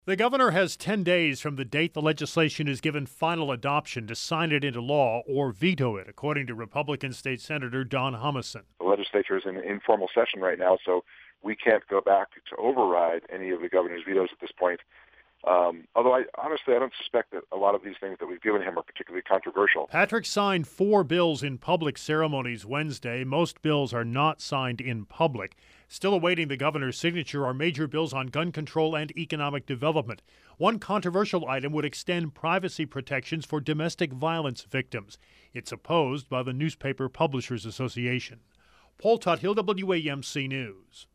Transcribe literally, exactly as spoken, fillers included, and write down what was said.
The governor has ten days from the date the legislation is given final adoption to sign it into law or veto it, according to Republican State Senator Don Humison. The legislature is in informal session right now, so we can't go back to override any of the governor's vetoes at this point. Um, although, I honestly, I don't suspect that a lot of these things that we've given him are particularly controversial. Patrick signed four bills in public ceremonies Wednesday. Most bills are not signed in public. Still awaiting the governor's signature are major bills on gun control and economic development. One controversial item would extend privacy protections for domestic violence victims. It's opposed by the Newspaper Publishers Association. Paul Tuthill, W A M C News.